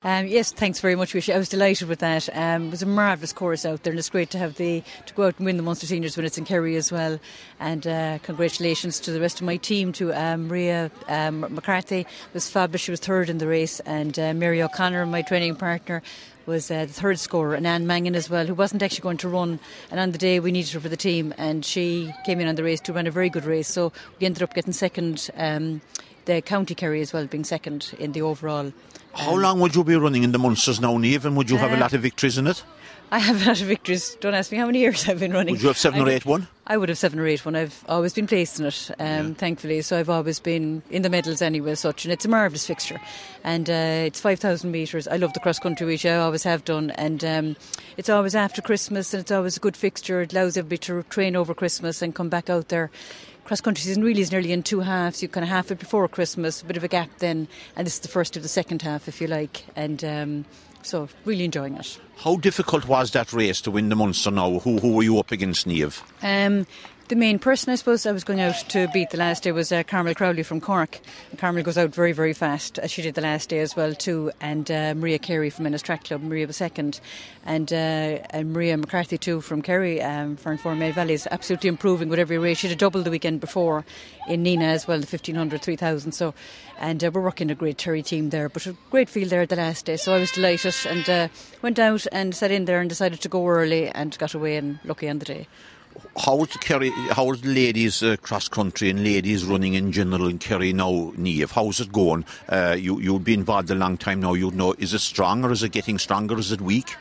Yes, thanks very much, Rishi. I was delighted with that. It was a marvellous course out there, and it's great to go out and win the Munster Seniors when it's in Kerry as well. And congratulations to the rest of my team, to Maria McCarthy was fabulous. She was third in the race, and Mary O'Connor, my training partner, was the third scorer, and Anne Mangan as well, who wasn't actually going to run, and on the day we needed her for the team, and she came in on the race to run a very good race, so we ended up getting second, the County Kerry as well being second in the overall. How long would you be running in the Munsters now, Niamh, and would you have a lot of victories in it? I have a lot of victories. Don't ask me how many years I've been running. Would you have 7 or 8 1? I would have 7 or 8 1. I've always been placed in it, thankfully. So I've always been in the medals anyway, such. And it's a marvellous fixture. And it's 5,000 metres. I love the cross country, which I always have done. And it's always after Christmas, and it's always a good fixture. It allows everybody to train over Christmas and come back out there. Cross country season really is nearly in 2 halves. You kind of half it before Christmas, a bit of a gap then, and this is the first of the second half, if you like. And so really enjoying it. How difficult was that race to win the Munster now? Who were you up against, Niamh? The main person I suppose I was going out to beat the last day was Carmel Crowley from Cork. And Carmel goes out very, very fast, as she did the last day as well too. And Maria Carey from Ennis Track Club, Maria was second. And Maria McCarthy too from Kerry, for May Valley, is absolutely improving with every race. She had a double the weekend before in Nina as well, the 1500, 3000. So, and we're working a great Terry team there, but a great field there the last day. So I was delighted, and went out and sat in there and decided to go early and got away and lucky on the day. How is the ladies cross country and ladies running in general in Kerry now, Niamh? How's it going? You've been involved a long time now. You know, is it strong or is it getting stronger? Is it weak?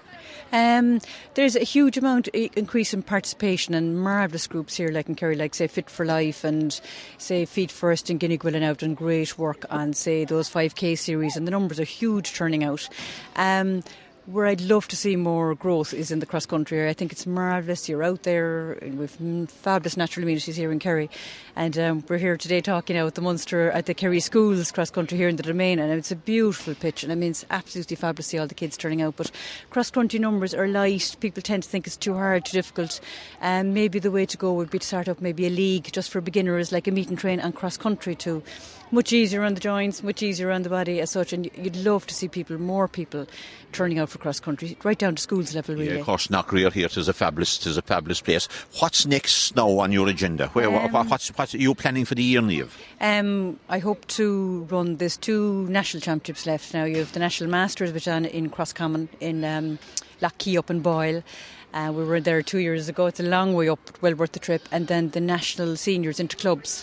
There's a huge amount increase in participation, and marvellous groups here like in Kerry, like say Fit for Life and say Feet First and Guineaguillen and out, and great work on say those 5k series, and the numbers are huge turning out. Where I'd love to see more growth is in the cross country area. I think it's marvellous. You're out there with fabulous natural amenities here in Kerry, and we're here today talking out at the Munster at the Kerry Schools cross country here in the Domain, and it's a beautiful pitch, and I mean it's absolutely fabulous to see all the kids turning out. But cross country numbers are light. People tend to think it's too hard, too difficult. Maybe the way to go would be to start up maybe a league just for beginners, like a meet and train and cross country too. Much easier on the joints, much easier on the body as such, and you'd love to see more people turning out for cross country, right down to schools level really. Yeah, of course, Knockreer here, it is a fabulous place. What's next now on your agenda? What are you planning for the year, Niamh? I hope to run. There's 2 national championships left now. You have the National Masters, which are in Crosscommon in Lockheed up in Boyle. We were there 2 years ago. It's a long way up, well worth the trip. And then the National Seniors into clubs.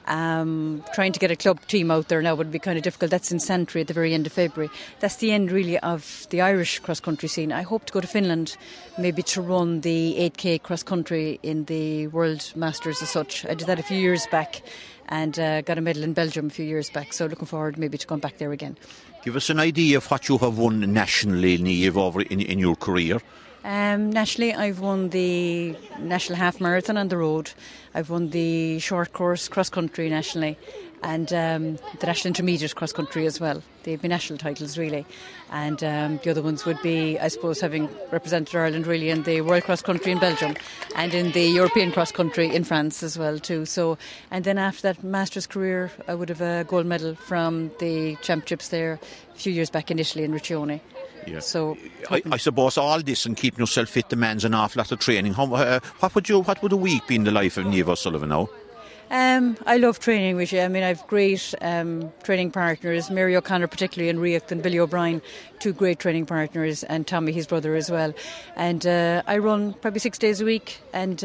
Trying to get a club team out there now would be kind of difficult. That's in Santry at the very end of February. That's the end really of the Irish cross-country scene. I hope to go to Finland maybe to run the 8k cross-country in the World Masters as such. I did that a few years back and got a medal in Belgium a few years back, so looking forward maybe to going back there again. Give us an idea of what you have won nationally, Niamh, over in your career. Nationally, I've won the National Half Marathon on the road. I've won the short course cross country nationally, and the National Intermediate cross country as well. They've been national titles really, and the other ones would be, I suppose, having represented Ireland really in the World Cross Country in Belgium and in the European cross country in France as well too. So, and then after that Masters career, I would have a gold medal from the championships there a few years back in Italy in Riccione. Yeah. So I suppose all this and keeping yourself fit demands an awful lot of training. What would a week be in the life of Niamh O'Sullivan now? I love training, Richie. I mean, I've great training partners, Mary O'Connor particularly, and Riach and Billy O'Brien, 2 great training partners, and Tommy, his brother, as well. And I run probably 6 days a week, and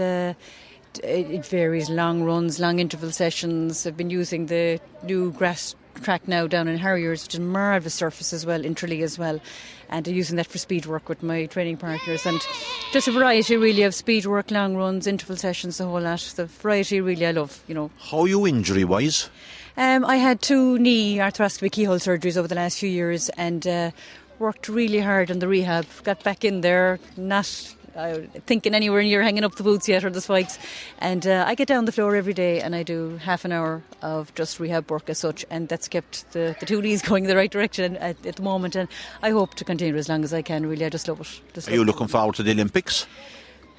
it varies, long runs, long interval sessions. I've been using the new grass track now down in Harriers, which is a marvellous surface as well, in Tralee as well, and using that for speed work with my training partners, and just a variety really of speed work, long runs, interval sessions, the whole lot. The variety really I love, you know. How are you injury wise? I had 2 knee arthroscopy keyhole surgeries over the last few years, and worked really hard on the rehab. Got back in there, not thinking anywhere near hanging up the boots yet or the spikes, and I get down the floor every day and I do half an hour of just rehab work as such, and that's kept the 2 knees going in the right direction at the moment, and I hope to continue as long as I can really. I just love it. Are you looking forward to the Olympics?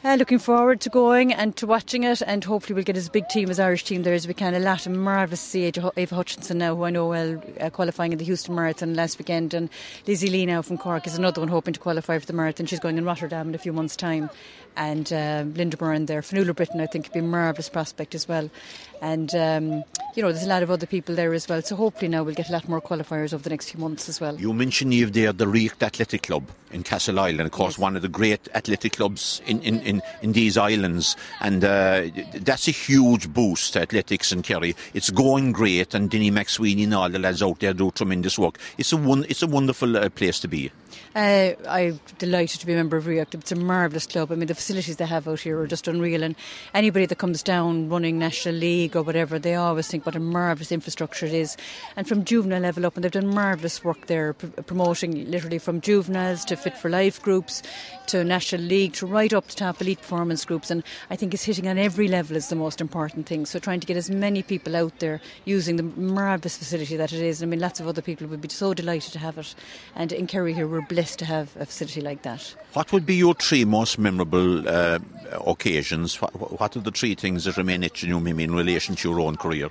Looking forward to going and to watching it, and hopefully we'll get as big team as Irish team there as we can. A lot of marvellous to see Ava Hutchinson now, who I know well, qualifying in the Houston Marathon last weekend, and Lizzie Lee now from Cork is another one hoping to qualify for the marathon. She's going in Rotterdam in a few months' time. And Linda Byrne there. Fionnuala Britton, I think, could be a marvellous prospect as well. And, there's a lot of other people there as well. So hopefully now we'll get a lot more qualifiers over the next few months as well. You mentioned, Niamh, there, the Reacht Athletic Club in Castleisle, of course, one of the great athletic clubs in these islands. And that's a huge boost to athletics in Kerry. It's going great, and Denny McSweeney and all the lads out there do tremendous work. It's a wonderful place to be. I'm delighted to be a member of React. It's a marvellous club. I mean, the facilities they have out here are just unreal, and anybody that comes down running National League or whatever, they always think what a marvellous infrastructure it is. And from juvenile level up, and they've done marvellous work there, promoting literally from juveniles to Fit for Life groups to National League to right up to top elite performance groups. And I think it's hitting on every level is the most important thing. So trying to get as many people out there using the marvellous facility that it is. I mean, lots of other people would be so delighted to have it. And in Kerry here, we're blessed to have a facility like that. What would be your three most memorable occasions? What are the three things that remain etched in your memory in relation to your own career?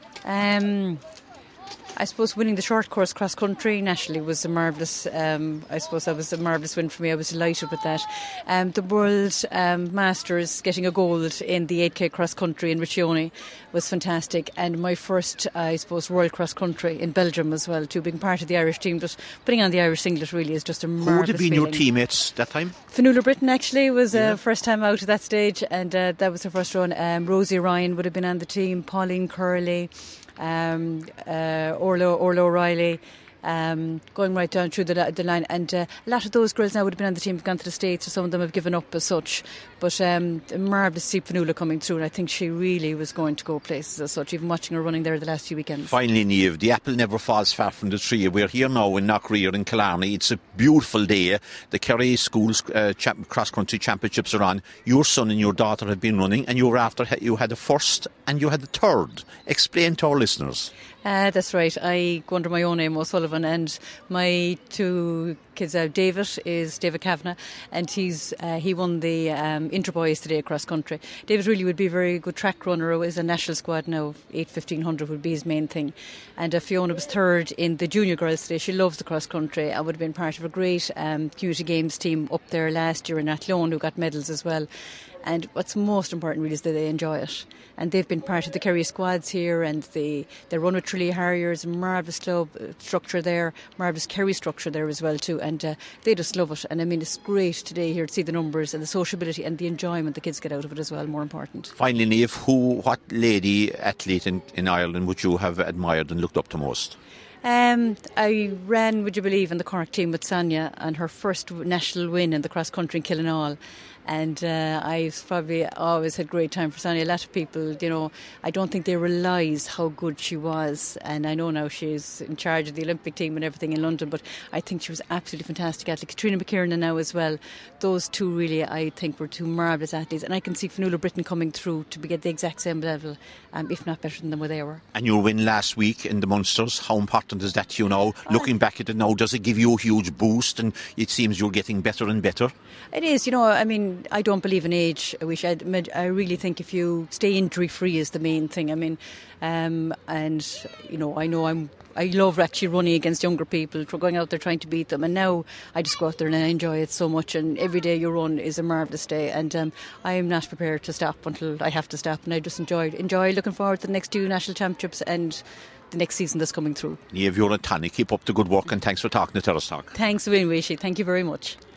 I suppose winning the short course cross country nationally was a marvellous. I suppose that was a marvellous win for me. I was delighted with that. The World Masters, getting a gold in the 8k cross country in Riccione was fantastic, and my first, I suppose, World Cross Country in Belgium as well, too, being part of the Irish team. But putting on the Irish singlet really is just a marvellous. Who would have been feeling. your teammates that time? Fionnuala Britton actually was first time out at that stage, and that was her first run. Rosie Ryan would have been on the team, Pauline Curley, Orla O'Reilly, going right down through the line, and a lot of those girls now would have been on the team, have gone to the States, or some of them have given up as such. But marvellous to see Fionnuala coming through, and I think she really was going to go places as such, even watching her running there the last few weekends. Finally, Niamh, the apple never falls far from the tree. We're here now in Knockreer in Killarney. It's a beautiful day. The Kerry Schools cross-country championships are on. Your son and your daughter have been running, and you had the first and you had the third. Explain to our listeners. That's right. I go under my own name, O'Sullivan, and my two kids, David is David Kavanagh, and he won the Interboys today cross country. David really would be a very good track runner, is a national squad now. 8-1500 would be his main thing. And Fiona was third in the junior girls today. She loves the cross country. I would have been part of a great community games team up there last year in Athlone, who got medals as well. And what's most important really is that they enjoy it. And they've been part of the Kerry squads here, and they run with Tralee Harriers, marvellous club structure there, marvellous Kerry structure there as well too. And they just love it. And I mean, it's great today here to see the numbers and the sociability and the enjoyment the kids get out of it as well, more important. Finally, Niamh, what lady athlete in Ireland would you have admired and looked up to most? I ran, would you believe, in the Cork team with Sonia, and her first national win in the cross country in Killinall. And I've probably always had great time for Sonia. A lot of people, I don't think they realise how good she was. And I know now she's in charge of the Olympic team and everything in London, but I think she was absolutely fantastic athlete. Katrina McKiernan now as well. Those two really, I think, were two marvellous athletes. And I can see Fionnuala Britton coming through to be at the exact same level, if not better than where they were. And your win last week in the Munsters, how important is that to you now? Looking back at it now, does it give you a huge boost, and it seems you're getting better and better? It is, I mean, I don't believe in age. I really think if you stay injury free is the main thing. I mean, I love actually running against younger people, going out there trying to beat them. And now I just go out there and I enjoy it so much. And every day you run is a marvellous day. And I am not prepared to stop until I have to stop. And I just enjoy looking forward to the next two national championships and the next season that's coming through. Niamh, you're a tonic. Keep up the good work, and thanks for talking to Terrace Talk. Thanks, Win Wishy. Thank you very much.